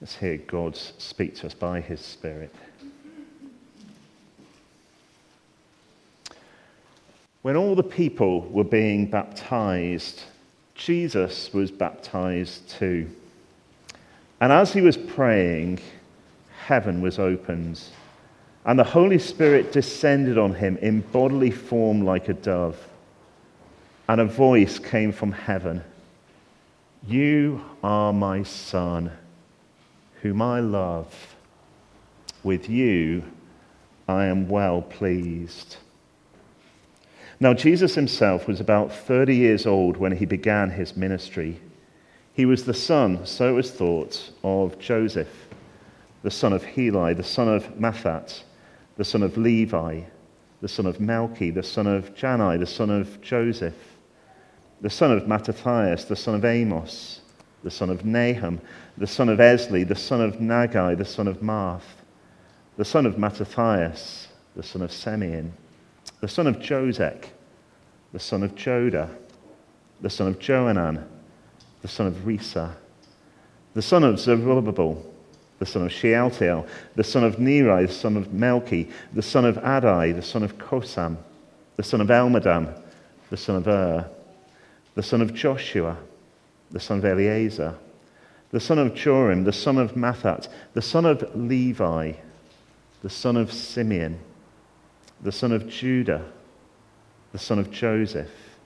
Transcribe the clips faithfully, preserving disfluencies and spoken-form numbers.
Let's hear God speak to us by his Spirit. When all the people were being baptized, Jesus was baptized too. And as he was praying, heaven was opened, and the Holy Spirit descended on him in bodily form like a dove. And a voice came from heaven, "You are my Son, whom I love. With you I am well pleased." Now Jesus himself was about thirty years old when he began his ministry. He was the son, so it was thought, of Joseph, the son of Heli, the son of Matthat, the son of Levi, the son of Melchi, the son of Janai, the son of Joseph, the son of Mattathias, the son of Amos, the son of Nahum, the son of Esli, the son of Nagai, the son of Maath, the son of Mattathias, the son of Simeon, the son of Josek, the son of Joda, the son of Johanan, the son of Risa, the son of Zerubbabel, the son of Shealtiel, the son of Neri, the son of Melchi, the son of Adai, the son of Kosam, the son of Elmadam, the son of Ur, the son of Joshua, the son of Eleazar, the son of Jorim, the son of Matthat, the son of Levi, the son of Simeon, the son of Judah, the son of Joseph,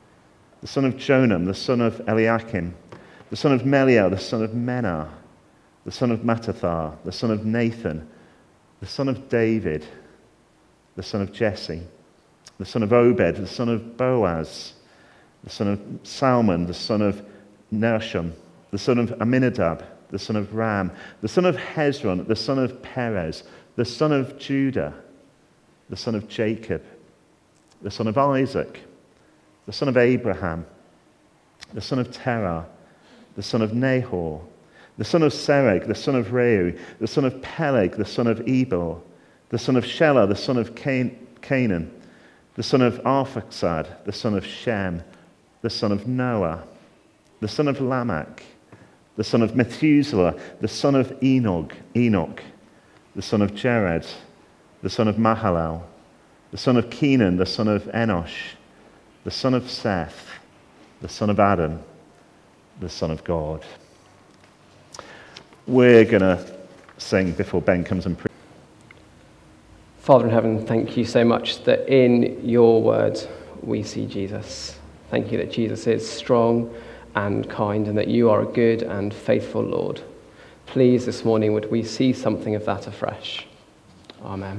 the son of Jonam, the son of Eliakim, the son of Meliel, the son of Menah, the son of Mattatha, the son of Nathan, the son of David, the son of Jesse, the son of Obed, the son of Boaz, the son of Salmon, the son of Nersham, the son of Aminadab, the son of Ram, the son of Hezron, the son of Perez, the son of Judah, the son of Jacob, the son of Isaac, the son of Abraham, the son of Terah, the son of Nahor, the son of Sereg, the son of Reu, the son of Peleg, the son of Ebor, the son of Shelah, the son of Can- Canaan, the son of Arphaxad, the son of Shem, the son of Noah, the son of Lamech, the son of Methuselah, the son of Enoch, Enoch, the son of Jared, the son of Mahalalel, the son of Kenan, the son of Enosh, the son of Seth, the son of Adam, the son of God. We're going to sing before Ben comes and preaches. Father in heaven, thank you so much that in your word we see Jesus. Thank you that Jesus is strong and kind and that you are a good and faithful Lord. Please, this morning, would we see something of that afresh. Amen.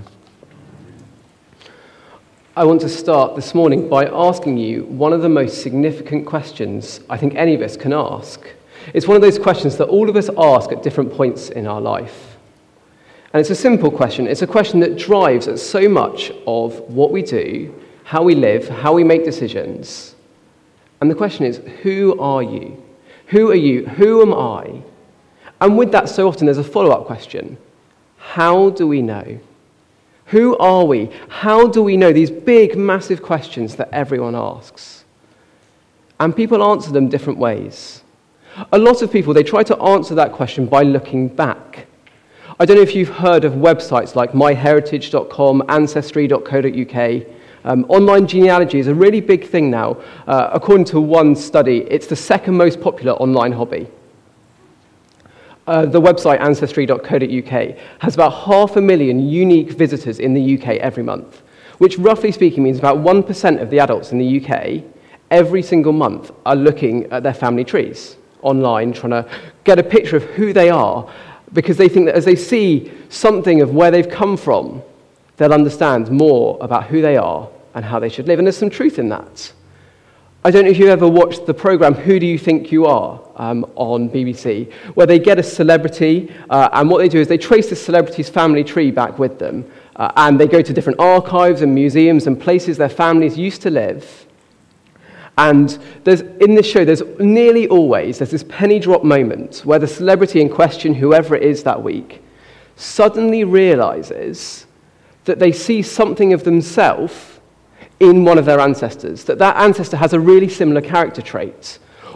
I want to start this morning by asking you one of the most significant questions I think any of us can ask. It's one of those questions that all of us ask at different points in our life. And it's a simple question. It's a question that drives at so much of what we do, how we live, how we make decisions. And the question is, who are you? Who are you? Who am I? And with that, so often there's a follow-up question. How do we know? Who are we? How do we know? These big, massive questions that everyone asks. And people answer them different ways. A lot of people, they try to answer that question by looking back. I don't know if you've heard of websites like my heritage dot com, ancestry dot co dot uk. Um, online genealogy is a really big thing now. Uh, according to one study, it's the second most popular online hobby. Uh, the website ancestry dot co dot uk has about half a million unique visitors in the U K every month, which roughly speaking means about one percent of the adults in the U K every single month are looking at their family trees online, trying to get a picture of who they are, because they think that as they see something of where they've come from, they'll understand more about who they are and how they should live. And there's some truth in that. I don't know if you ever watched the programme Who Do You Think You Are um, on B B C, where they get a celebrity, uh, and what they do is they trace the celebrity's family tree back with them, uh, and they go to different archives and museums and places their families used to live. And there's, in this show, there's nearly always, there's this penny drop moment where the celebrity in question, whoever it is that week, suddenly realises that they see something of themselves in one of their ancestors, that that ancestor has a really similar character trait,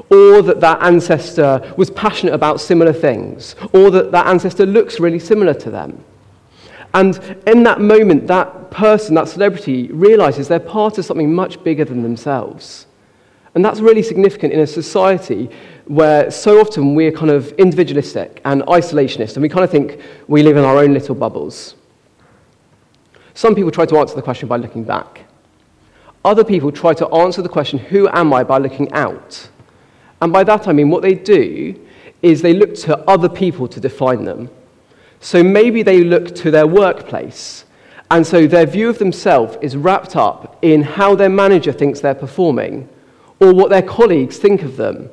or that that ancestor was passionate about similar things, or that that ancestor looks really similar to them. And in that moment, that person, that celebrity, realizes they're part of something much bigger than themselves. And that's really significant in a society where so often we're kind of individualistic and isolationist, and we kind of think we live in our own little bubbles. Some people try to answer the question by looking back. Other people try to answer the question, who am I, by looking out. And by that I mean what they do is they look to other people to define them. So maybe they look to their workplace, and so their view of themselves is wrapped up in how their manager thinks they're performing, or what their colleagues think of them.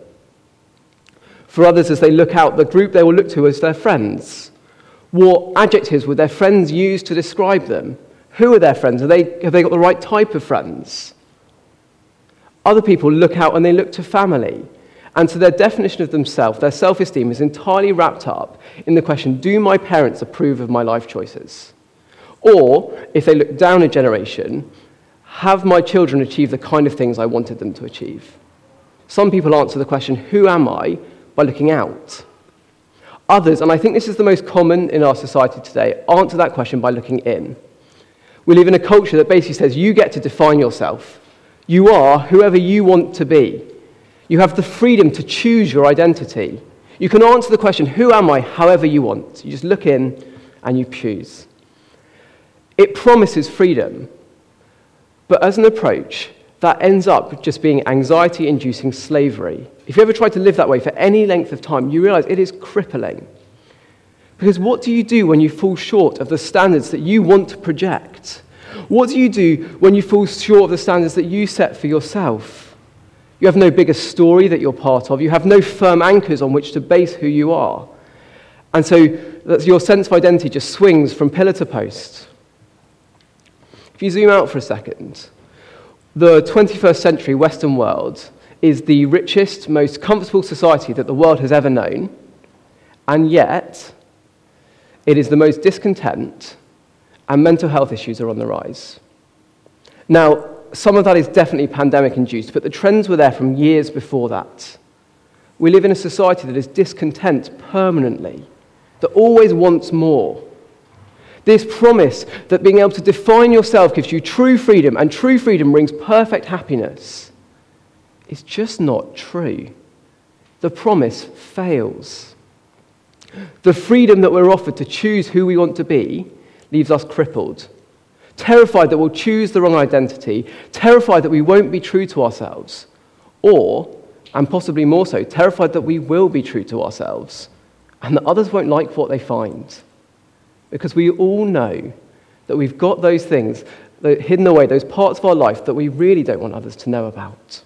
For others, as they look out, the group they will look to is their friends. What adjectives would their friends use to describe them? Who are their friends? Are they, have they got the right type of friends? Other people look out and they look to family. And so their definition of themselves, their self-esteem, is entirely wrapped up in the question, do my parents approve of my life choices? Or, if they look down a generation, have my children achieved the kind of things I wanted them to achieve? Some people answer the question, who am I, by looking out. Others, and I think this is the most common in our society today, answer that question by looking in. We live in a culture that basically says you get to define yourself. You are whoever you want to be. You have the freedom to choose your identity. You can answer the question, who am I, however you want. You just look in and you choose. It promises freedom, but as an approach, that ends up just being anxiety-inducing slavery. If you ever try to live that way for any length of time, you realize it is crippling. Because what do you do when you fall short of the standards that you want to project? What do you do when you fall short of the standards that you set for yourself? You have no bigger story that you're part of. You have no firm anchors on which to base who you are. And so your sense of identity just swings from pillar to post. If you zoom out for a second, the twenty-first century Western world is the richest, most comfortable society that the world has ever known, and yet it is the most discontent, and mental health issues are on the rise. Now, some of that is definitely pandemic-induced, but the trends were there from years before that. We live in a society that is discontent permanently, that always wants more. This promise that being able to define yourself gives you true freedom, and true freedom brings perfect happiness, is just not true. The promise fails. The freedom that we're offered to choose who we want to be leaves us crippled, terrified that we'll choose the wrong identity, terrified that we won't be true to ourselves, or, and possibly more so, terrified that we will be true to ourselves, and that others won't like what they find. Because we all know that we've got those things that hidden away, those parts of our life that we really don't want others to know about.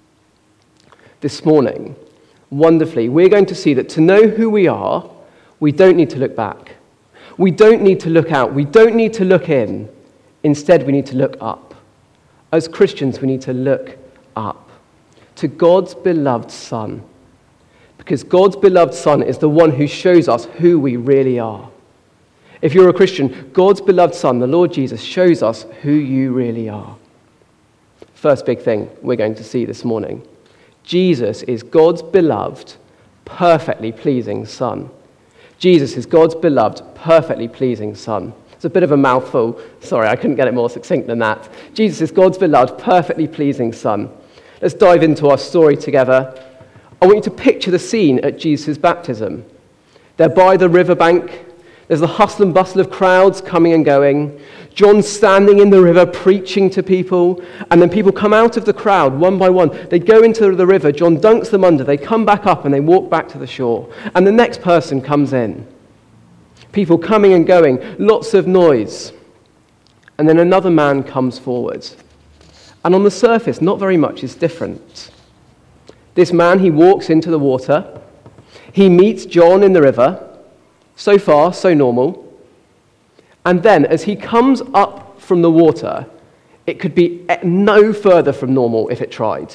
This morning, wonderfully, we're going to see that to know who we are, we don't need to look back. We don't need to look out. We don't need to look in. Instead, we need to look up. As Christians, we need to look up to God's beloved Son. Because God's beloved Son is the one who shows us who we really are. If you're a Christian, God's beloved Son, the Lord Jesus, shows us who you really are. First big thing we're going to see this morning. Jesus is God's beloved, perfectly pleasing Son. Jesus is God's beloved, perfectly pleasing Son. It's a bit of a mouthful. Sorry, I couldn't get it more succinct than that. Jesus is God's beloved, perfectly pleasing Son. Let's dive into our story together. I want you to picture the scene at Jesus' baptism. They're by the riverbank. There's the hustle and bustle of crowds coming and going. John's standing in the river preaching to people, and then people come out of the crowd one by one. They go into the river, John dunks them under, they come back up and they walk back to the shore. And the next person comes in. People coming and going, lots of noise. And then another man comes forward. And on the surface, not very much is different. This man, he walks into the water. He meets John in the river. So far, so normal. And then, as he comes up from the water, it could be no further from normal if it tried.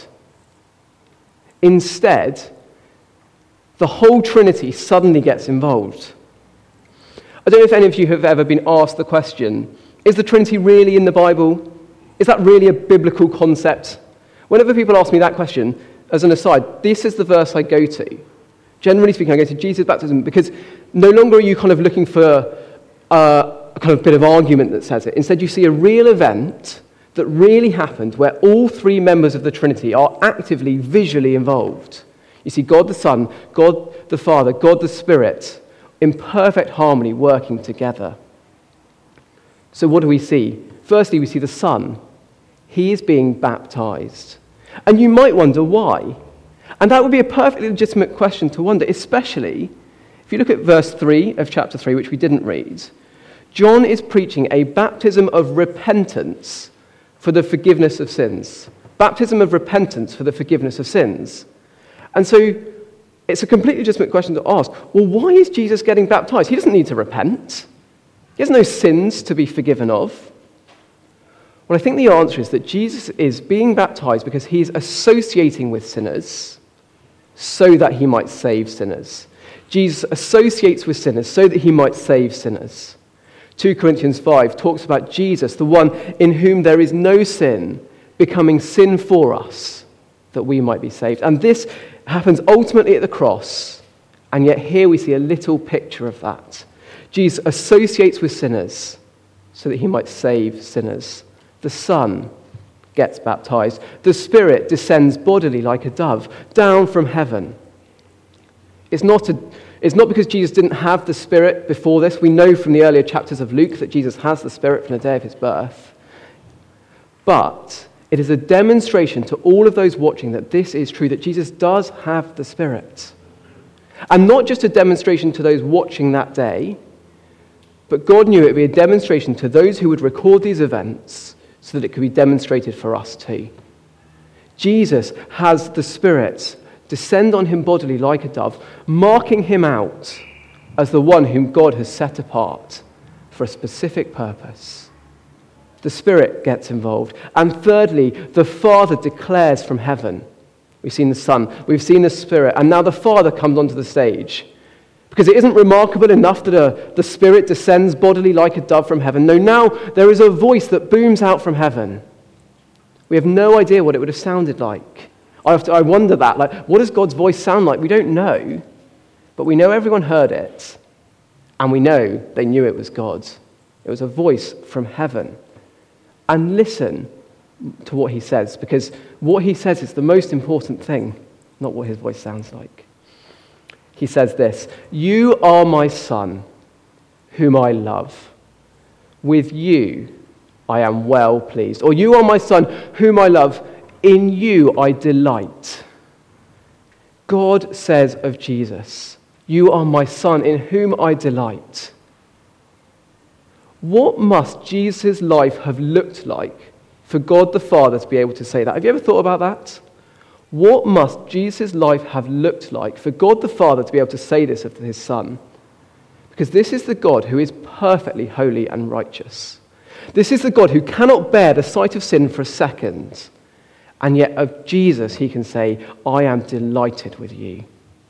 Instead, the whole Trinity suddenly gets involved. I don't know if any of you have ever been asked the question, is the Trinity really in the Bible? Is that really a biblical concept? Whenever people ask me that question, as an aside, this is the verse I go to. Generally speaking, I go to Jesus' baptism because no longer are you kind of looking for uh, a kind of bit of argument that says it. Instead, you see a real event that really happened where all three members of the Trinity are actively, visually involved. You see God the Son, God the Father, God the Spirit in perfect harmony working together. So what do we see? Firstly, we see the Son. He is being baptized. And you might wonder why. And that would be a perfectly legitimate question to wonder, especially if you look at verse three of chapter three, which we didn't read. John is preaching a baptism of repentance for the forgiveness of sins. Baptism of repentance for the forgiveness of sins. And so it's a completely legitimate question to ask, well, why is Jesus getting baptized? He doesn't need to repent. He has no sins to be forgiven of. Well, I think the answer is that Jesus is being baptized because he is associating with sinners so that he might save sinners. Jesus associates with sinners so that he might save sinners. Second Corinthians five talks about Jesus, the one in whom there is no sin, becoming sin for us that we might be saved. And this happens ultimately at the cross, and yet here we see a little picture of that. Jesus associates with sinners so that he might save sinners. The Son gets baptized. The Spirit descends bodily like a dove down from heaven. It's not, a, it's not because Jesus didn't have the Spirit before this. We know from the earlier chapters of Luke that Jesus has the Spirit from the day of his birth. But it is a demonstration to all of those watching that this is true, that Jesus does have the Spirit. And not just a demonstration to those watching that day, but God knew it would be a demonstration to those who would record these events so that it could be demonstrated for us too. Jesus has the Spirit descend on him bodily like a dove, marking him out as the one whom God has set apart for a specific purpose. The Spirit gets involved. And thirdly, the Father declares from heaven. We've seen the Son, we've seen the Spirit, and now the Father comes onto the stage. Because it isn't remarkable enough that a, the Spirit descends bodily like a dove from heaven. No, now there is a voice that booms out from heaven. We have no idea what it would have sounded like. I, have to, I wonder that, like, what does God's voice sound like? We don't know, but we know everyone heard it, and we know they knew it was God. It was a voice from heaven. And listen to what he says, because what he says is the most important thing, not what his voice sounds like. He says this, "You are my Son, whom I love. With you I am well pleased." Or, "You are my Son, whom I love. In you I delight." God says of Jesus, "You are my Son, in whom I delight." What must Jesus' life have looked like for God the Father to be able to say that? Have you ever thought about that? What must Jesus' life have looked like for God the Father to be able to say this of his Son? Because this is the God who is perfectly holy and righteous. This is the God who cannot bear the sight of sin for a second. And yet of Jesus he can say, "I am delighted with you."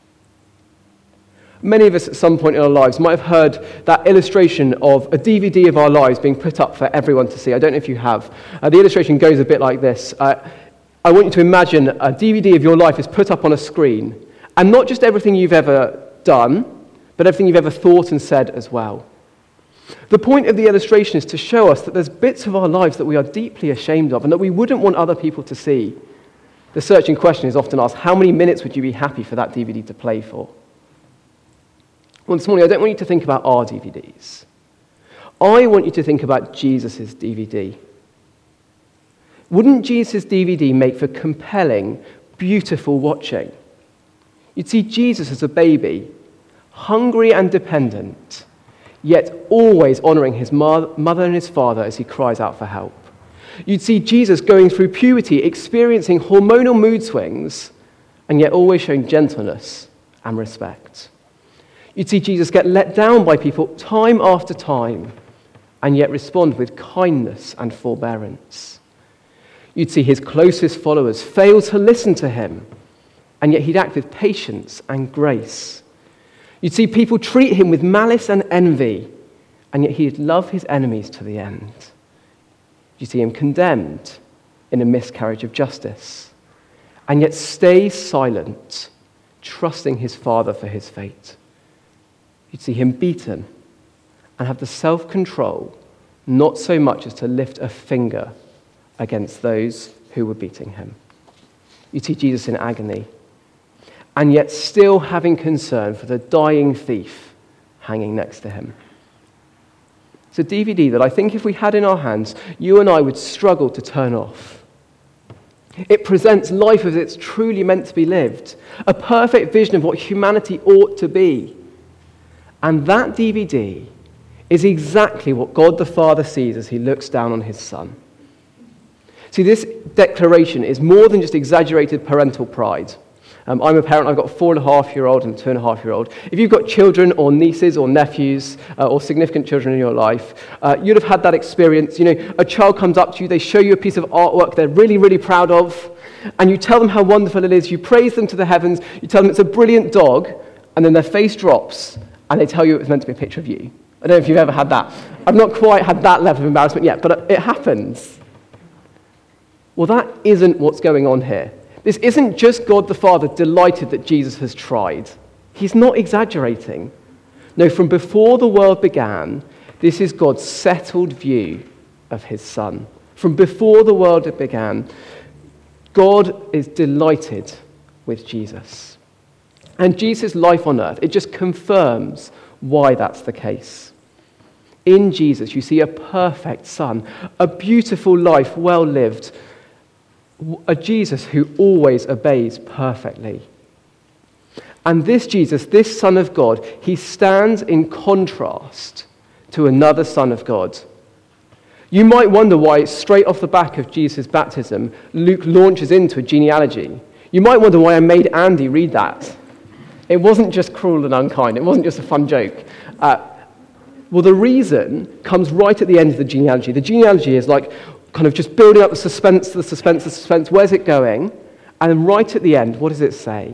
Many of us at some point in our lives might have heard that illustration of a D V D of our lives being put up for everyone to see. I don't know if you have. Uh, the illustration goes a bit like this. Uh, I want you to imagine a D V D of your life is put up on a screen, and not just everything you've ever done, but everything you've ever thought and said as well. The point of the illustration is to show us that there's bits of our lives that we are deeply ashamed of and that we wouldn't want other people to see. The searching question is often asked, how many minutes would you be happy for that D V D to play for? Well, this morning I don't want you to think about our D V Ds. I want you to think about Jesus' D V D. Wouldn't Jesus' D V D make for compelling, beautiful watching? You'd see Jesus as a baby, hungry and dependent, yet always honouring his mother and his father as he cries out for help. You'd see Jesus going through puberty, experiencing hormonal mood swings, and yet always showing gentleness and respect. You'd see Jesus get let down by people time after time, and yet respond with kindness and forbearance. You'd see his closest followers fail to listen to him, and yet he'd act with patience and grace. You'd see people treat him with malice and envy, and yet he'd love his enemies to the end. You'd see him condemned in a miscarriage of justice, and yet stays silent, trusting his Father for his fate. You'd see him beaten and have the self-control not so much as to lift a finger against those who were beating him. You'd see Jesus in agony, and yet still having concern for the dying thief hanging next to him. It's a D V D that I think if we had in our hands, you and I would struggle to turn off. It presents life as it's truly meant to be lived, a perfect vision of what humanity ought to be. And that D V D is exactly what God the Father sees as he looks down on his Son. See, this declaration is more than just exaggerated parental pride. Um, I'm a parent, I've got a four and a half year old and a two and a half year old. If you've got children or nieces or nephews uh, or significant children in your life, uh, you'd have had that experience. You know, a child comes up to you, they show you a piece of artwork they're really, really proud of, and you tell them how wonderful it is, you praise them to the heavens, you tell them it's a brilliant dog, and then their face drops, and they tell you it was meant to be a picture of you. I don't know if you've ever had that. I've not quite had that level of embarrassment yet, but it happens. Well, that isn't what's going on here. This isn't just God the Father delighted that Jesus has tried. He's not exaggerating. No, from before the world began, this is God's settled view of his Son. From before the world began, God is delighted with Jesus. And Jesus' life on earth, it just confirms why that's the case. In Jesus, you see a perfect Son, a beautiful life well lived, a Jesus who always obeys perfectly. And this Jesus, this Son of God, he stands in contrast to another Son of God. You might wonder why, straight off the back of Jesus' baptism, Luke launches into a genealogy. You might wonder why I made Andy read that. It wasn't just cruel and unkind. It wasn't just a fun joke. Uh, well, the reason comes right at the end of the genealogy. The genealogy is like kind of just building up the suspense, the suspense, the suspense. Where's it going? And then right at the end, what does it say?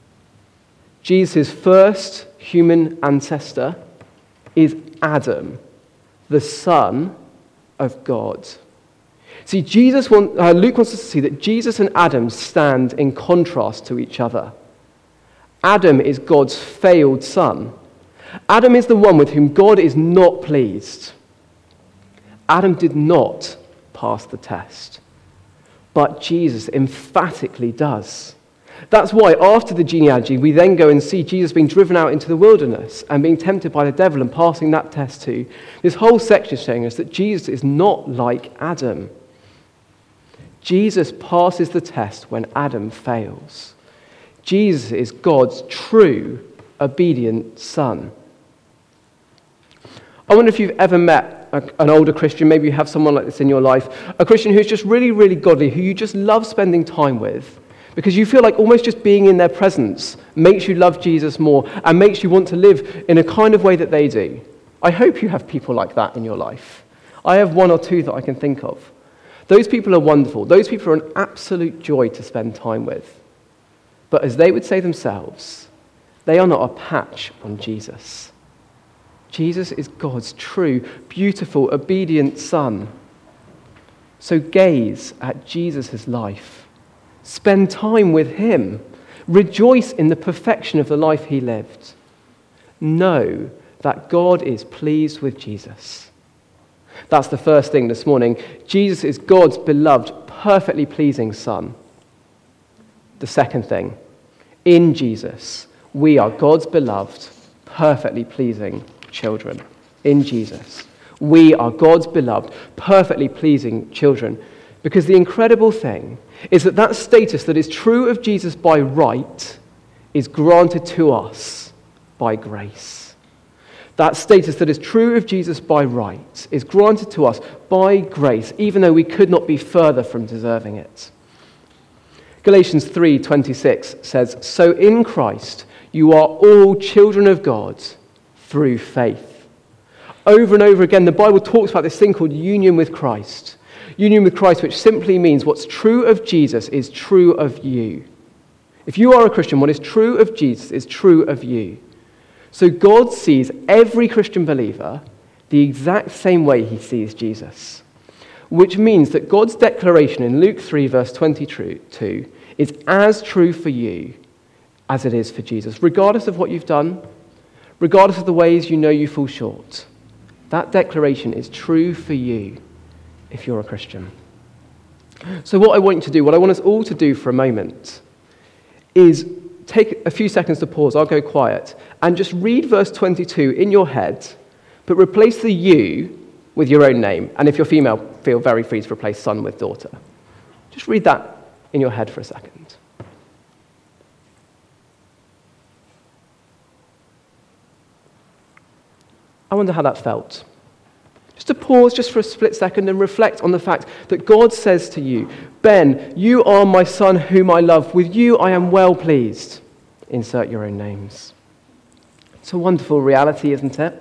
Jesus' first human ancestor is Adam, the son of God. See, Jesus want, uh, Luke wants us to see that Jesus and Adam stand in contrast to each other. Adam is God's failed son. Adam is the one with whom God is not pleased. Adam did not pass the test, but Jesus emphatically does. That's why after the genealogy, we then go and see Jesus being driven out into the wilderness and being tempted by the devil and passing that test too. This whole section is showing us that Jesus is not like Adam. Jesus passes the test when Adam fails. Jesus is God's true, obedient son. I wonder if you've ever met a, an older Christian, maybe you have someone like this in your life, a Christian who's just really, really godly, who you just love spending time with, because you feel like almost just being in their presence makes you love Jesus more and makes you want to live in a kind of way that they do. I hope you have people like that in your life. I have one or two that I can think of. Those people are wonderful. Those people are an absolute joy to spend time with. But as they would say themselves, they are not a patch on Jesus. Jesus is God's true, beautiful, obedient Son. So gaze at Jesus' life. Spend time with him. Rejoice in the perfection of the life he lived. Know that God is pleased with Jesus. That's the first thing this morning. Jesus is God's beloved, perfectly pleasing Son. The second thing, in Jesus, we are God's beloved, perfectly pleasing children. In Jesus, we are God's beloved, perfectly pleasing children. Because the incredible thing is that that status that is true of Jesus by right is granted to us by grace. That status that is true of Jesus by right is granted to us by grace, even though we could not be further from deserving it. Galatians three twenty-six says, "So in Christ you are all children of God through faith." Over and over again, the Bible talks about this thing called union with Christ. Union with Christ, which simply means what's true of Jesus is true of you. If you are a Christian, what is true of Jesus is true of you. So God sees every Christian believer the exact same way he sees Jesus, which means that God's declaration in Luke three, verse twenty-two, is as true for you as it is for Jesus, regardless of what you've done, regardless of the ways you know you fall short. That declaration is true for you if you're a Christian. So what I want you to do, what I want us all to do for a moment, is take a few seconds to pause, I'll go quiet, and just read verse twenty-two in your head, but replace the you with your own name. And if you're female, feel very free to replace son with daughter. Just read that in your head for a second. I wonder how that felt. Just to pause just for a split second and reflect on the fact that God says to you, Ben, you are my son whom I love. With you I am well pleased. Insert your own names. It's a wonderful reality, isn't it?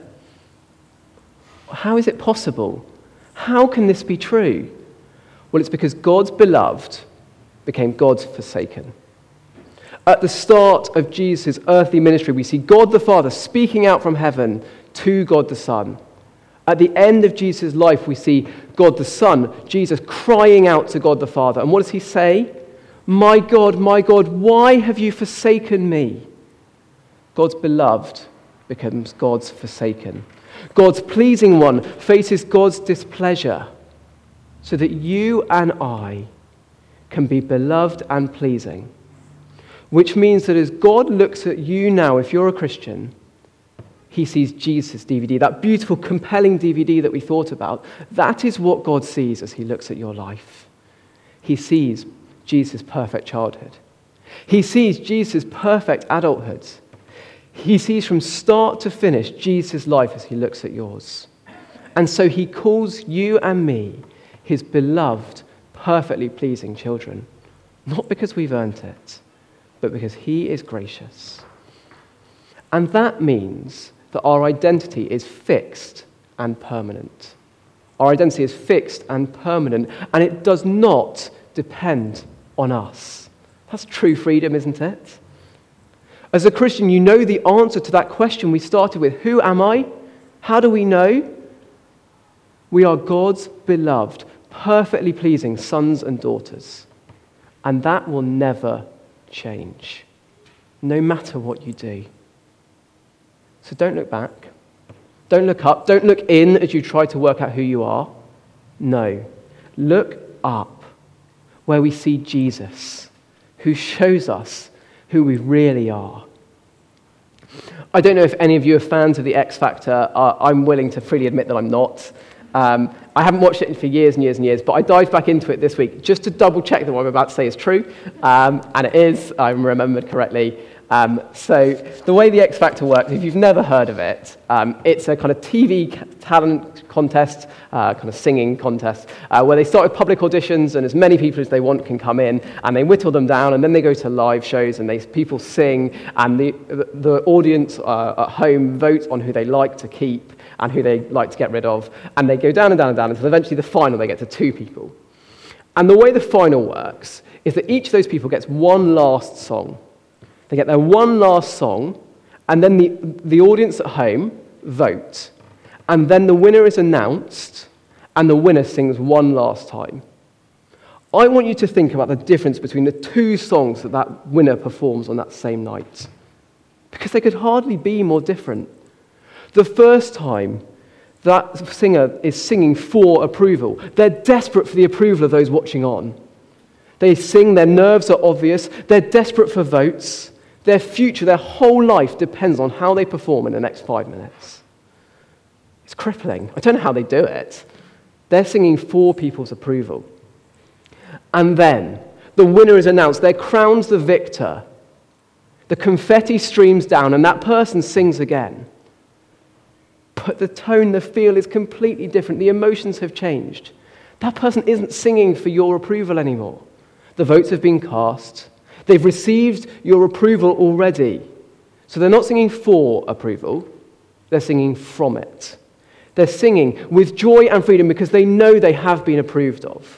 How is it possible? How can this be true? Well, it's because God's beloved became God's forsaken. At the start of Jesus' earthly ministry, we see God the Father speaking out from heaven to God the Son. At the end of Jesus' life, we see God the Son, Jesus, crying out to God the Father. And what does he say? My God, my God, why have you forsaken me? God's beloved becomes God's forsaken. God's pleasing one faces God's displeasure so that you and I can be beloved and pleasing. Which means that as God looks at you now, if you're a Christian, he sees Jesus' D V D, that beautiful, compelling D V D that we thought about. That is what God sees as he looks at your life. He sees Jesus' perfect childhood. He sees Jesus' perfect adulthood. He sees from start to finish Jesus' life as he looks at yours. And so he calls you and me his beloved, perfectly pleasing children. Not because we've earned it, but because he is gracious. And that means that our identity is fixed and permanent. Our identity is fixed and permanent, and it does not depend on us. That's true freedom, isn't it? As a Christian, you know the answer to that question we started with. Who am I? How do we know? We are God's beloved, perfectly pleasing sons and daughters. And that will never change, no matter what you do. So don't look back. Don't look up. Don't look in as you try to work out who you are. No. Look up, where we see Jesus, who shows us who we really are. I don't know if any of you are fans of The X Factor. Uh, I'm willing to freely admit that I'm not. Um, I haven't watched it for years and years and years, but I dived back into it this week just to double check that what I'm about to say is true. Um, and it is, I remembered correctly. Um, so the way The X Factor works, if you've never heard of it, um, it's a kind of T V talent contest, uh, kind of singing contest, uh, where they start with public auditions and as many people as they want can come in, and they whittle them down, and then they go to live shows and they people sing, and the the audience uh, at home vote on who they like to keep and who they like to get rid of, and they go down and down and down until eventually the final they get to two people. And the way the final works is that each of those people gets one last song. They get their one last song, and then the, the audience at home vote. And then the winner is announced, and the winner sings one last time. I want you to think about the difference between the two songs that that winner performs on that same night, because they could hardly be more different. The first time, that singer is singing for approval. They're desperate for the approval of those watching on. They sing, their nerves are obvious, they're desperate for votes. Their future, their whole life depends on how they perform in the next five minutes. It's crippling. I don't know how they do it. They're singing for people's approval. And then the winner is announced. They're crowned the victor. The confetti streams down, and that person sings again. But the tone, the feel is completely different. The emotions have changed. That person isn't singing for your approval anymore. The votes have been cast. They've received your approval already. So they're not singing for approval, they're singing from it. They're singing with joy and freedom because they know they have been approved of.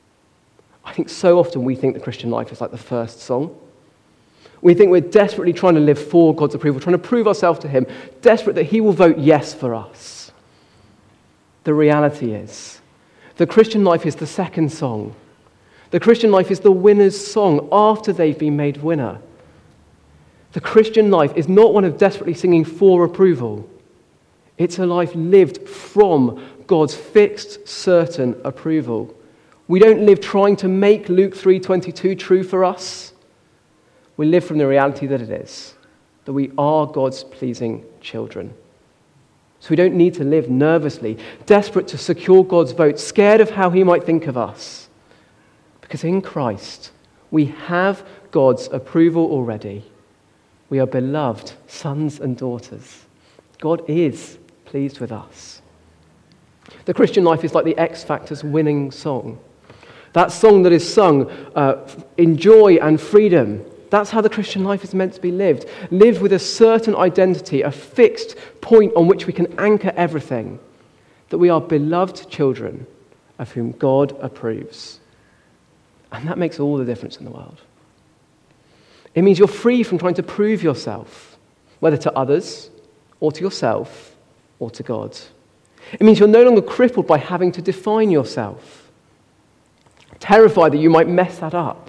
I think so often we think the Christian life is like the first song. We think we're desperately trying to live for God's approval, trying to prove ourselves to him, desperate that he will vote yes for us. The reality is, the Christian life is the second song. The Christian life is the winner's song after they've been made winner. The Christian life is not one of desperately singing for approval. It's a life lived from God's fixed, certain approval. We don't live trying to make Luke three twenty-two true for us. We live from the reality that it is, that we are God's pleasing children. So we don't need to live nervously, desperate to secure God's vote, scared of how he might think of us. Because in Christ, we have God's approval already. We are beloved sons and daughters. God is pleased with us. The Christian life is like the X Factor's winning song. That song that is sung uh, in joy and freedom. That's how the Christian life is meant to be lived. Lived with a certain identity, a fixed point on which we can anchor everything. That we are beloved children of whom God approves. And that makes all the difference in the world. It means you're free from trying to prove yourself, whether to others, or to yourself, or to God. It means you're no longer crippled by having to define yourself, terrified that you might mess that up.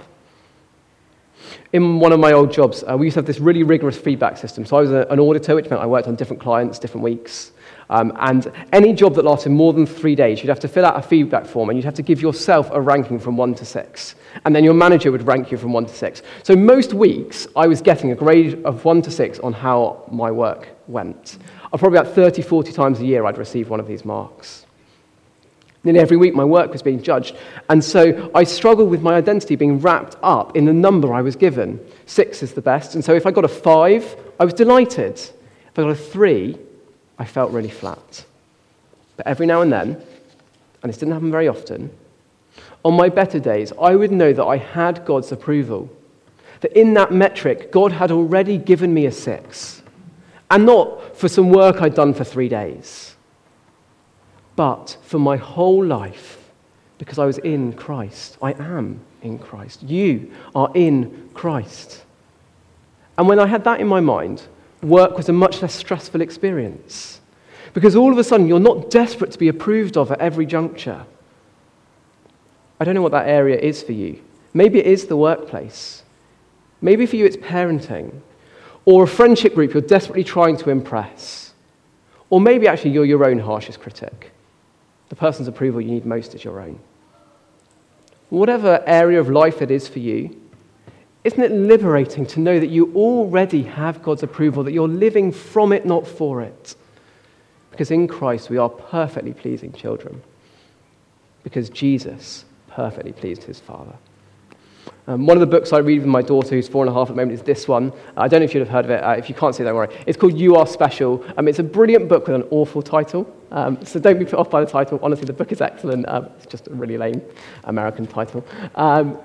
In one of my old jobs, uh, we used to have this really rigorous feedback system. So I was a, an auditor, which meant I worked on different clients, different weeks. Um, and any job that lasted more than three days, you'd have to fill out a feedback form and you'd have to give yourself a ranking from one to six. And then your manager would rank you from one to six. So most weeks, I was getting a grade of one to six on how my work went. Uh, probably about thirty, forty times a year, I'd receive one of these marks. Nearly every week, my work was being judged. And so I struggled with my identity being wrapped up in the number I was given. Six is the best. And so if I got a five, I was delighted. If I got a three, I felt really flat. But every now and then, and this didn't happen very often, on my better days, I would know that I had God's approval. That in that metric, God had already given me a six. And not for some work I'd done for three days. But for my whole life, because I was in Christ. I am in Christ. You are in Christ. And when I had that in my mind, work was a much less stressful experience. Because all of a sudden, you're not desperate to be approved of at every juncture. I don't know what that area is for you. Maybe it is the workplace. Maybe for you it's parenting. Or a friendship group you're desperately trying to impress. Or maybe actually you're your own harshest critic. The person's approval you need most is your own. Whatever area of life it is for you, isn't it liberating to know that you already have God's approval, that you're living from it, not for it? Because in Christ we are perfectly pleasing children. Because Jesus perfectly pleased his Father. Um, one of the books I read with my daughter, who's four and a half at the moment, is this one. Uh, I don't know if you'd have heard of it. Uh, if you can't see it, don't worry. It's called You Are Special. Um, it's a brilliant book with an awful title. Um, so don't be put off by the title. Honestly, the book is excellent. Um, it's just a really lame American title. Um,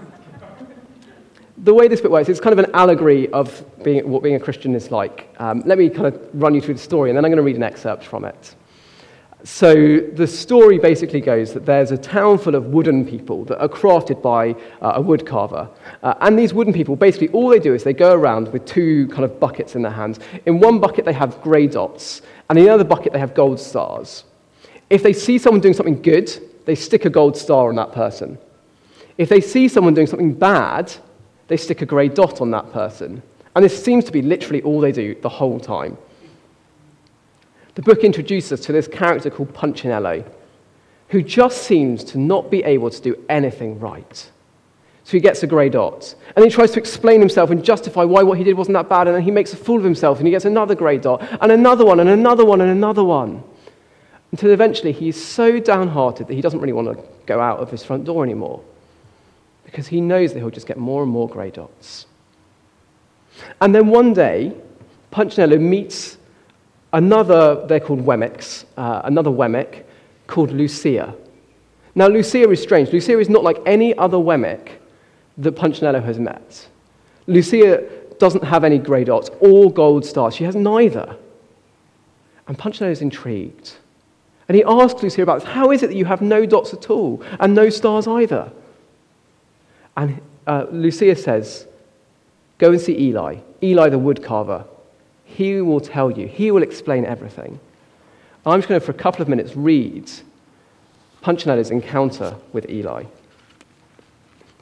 the way this book works, it's kind of an allegory of being, what being a Christian is like. Um, let me kind of run you through the story, and then I'm going to read an excerpt from it. So the story basically goes that there's a town full of wooden people that are crafted by uh, a wood carver. Uh, and these wooden people, basically all they do is they go around with two kind of buckets in their hands. In one bucket they have grey dots, and in the other bucket they have gold stars. If they see someone doing something good, they stick a gold star on that person. If they see someone doing something bad, they stick a grey dot on that person. And this seems to be literally all they do the whole time. The book introduces us to this character called Punchinello, who just seems to not be able to do anything right. So he gets a grey dot, and he tries to explain himself and justify why what he did wasn't that bad, and then he makes a fool of himself, and he gets another grey dot, and another one, and another one, and another one. Until eventually he's so downhearted that he doesn't really want to go out of his front door anymore, because he knows that he'll just get more and more grey dots. And then one day, Punchinello meets another, they're called Wemmicks, uh, another Wemmick called Lucia. Now, Lucia is strange. Lucia is not like any other Wemmick that Punchinello has met. Lucia doesn't have any grey dots or gold stars. She has neither. And Punchinello is intrigued. And he asks Lucia about this. How is it that you have no dots at all and no stars either? And uh, Lucia says, go and see Eli, Eli the wood carver. He will tell you. He will explain everything. I'm just going to, for a couple of minutes, read Punchinello's encounter with Eli.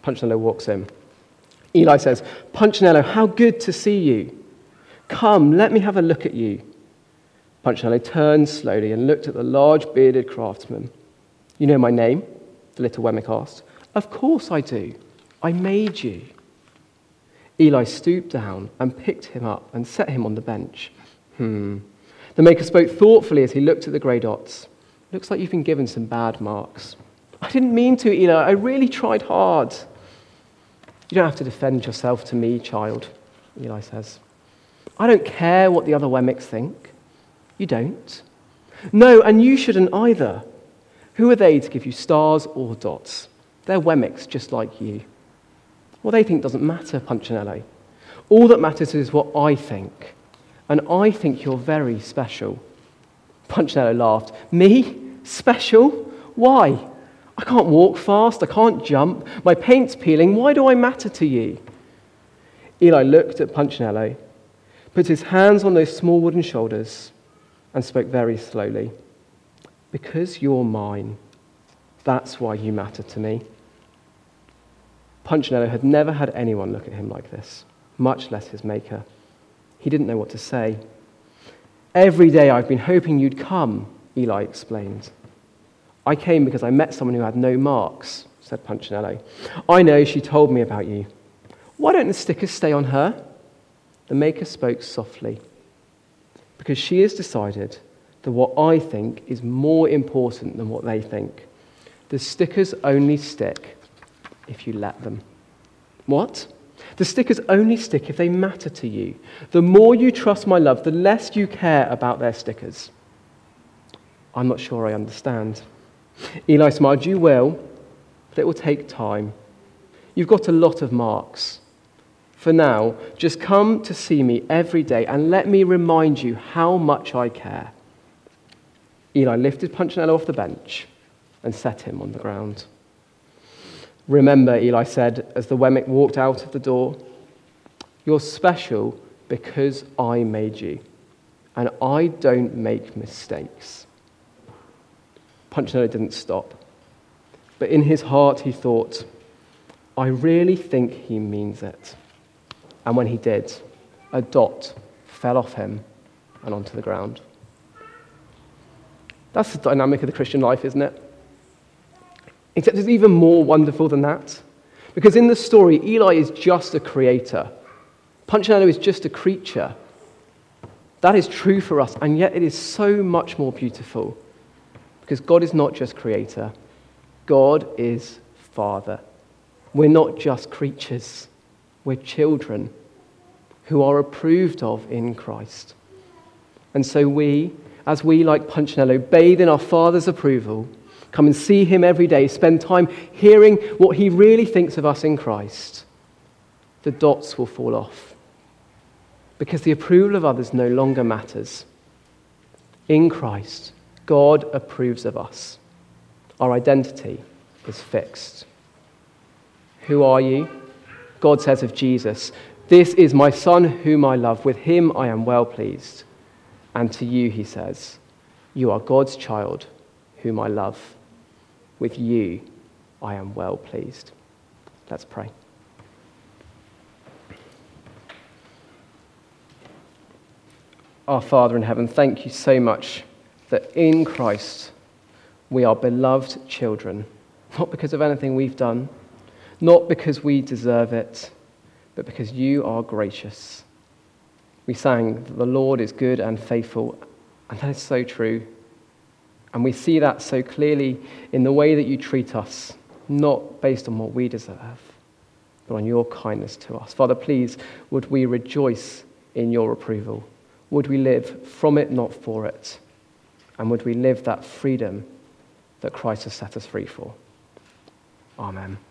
Punchinello walks in. Eli says, "Punchinello, how good to see you. Come, let me have a look at you." Punchinello turned slowly and looked at the large bearded craftsman. "You know my name?" the little Wemmick asked. "Of course I do. I made you." Eli stooped down and picked him up and set him on the bench. Hmm. The maker spoke thoughtfully as he looked at the grey dots. "Looks like you've been given some bad marks." "I didn't mean to, Eli. I really tried hard." "You don't have to defend yourself to me, child," Eli says. "I don't care what the other Wemmicks think." "You don't?" "No, and you shouldn't either. Who are they to give you stars or dots? They're Wemmicks just like you." "What they think doesn't matter, Punchinello. All that matters is what I think. And I think you're very special." Punchinello laughed. "Me? Special? Why? I can't walk fast. I can't jump. My paint's peeling. Why do I matter to you?" Eli looked at Punchinello, put his hands on those small wooden shoulders, and spoke very slowly. "Because you're mine. That's why you matter to me." Punchinello had never had anyone look at him like this, much less his maker. He didn't know what to say. "Every day I've been hoping you'd come," Eli explained. "I came because I met someone who had no marks," said Punchinello. "I know, she told me about you." "Why don't the stickers stay on her?" The maker spoke softly. "Because she has decided that what I think is more important than what they think. The stickers only stick if you let them." "What?" "The stickers only stick if they matter to you. The more you trust my love, the less you care about their stickers." "I'm not sure I understand." Eli smiled. "You will, but it will take time. You've got a lot of marks. For now, just come to see me every day and let me remind you how much I care." Eli lifted Punchinello off the bench and set him on the ground. "Remember," Eli said as the Wemmick walked out of the door, "you're special because I made you, and I don't make mistakes." Punchinello didn't stop, but in his heart he thought, "I really think he means it." And when he did, a dot fell off him and onto the ground. That's the dynamic of the Christian life, isn't it? Except it's even more wonderful than that. Because in the story, Eli is just a creator. Punchinello is just a creature. That is true for us, and yet it is so much more beautiful. Because God is not just creator. God is Father. We're not just creatures. We're children who are approved of in Christ. And so we, as we, like Punchinello, bathe in our Father's approval, come and see him every day, spend time hearing what he really thinks of us in Christ, the dots will fall off. Because the approval of others no longer matters. In Christ, God approves of us. Our identity is fixed. Who are you? God says of Jesus, "This is my Son whom I love. With him I am well pleased." And to you, he says, "You are God's child whom I love. With you I am well pleased." Let's pray. Our Father in heaven, thank you so much that in Christ we are beloved children, not because of anything we've done, not because we deserve it, but because you are gracious. We sang that the Lord is good and faithful, and that is so true. And we see that so clearly in the way that you treat us, not based on what we deserve, but on your kindness to us. Father, please, would we rejoice in your approval? Would we live from it, not for it? And would we live that freedom that Christ has set us free for? Amen.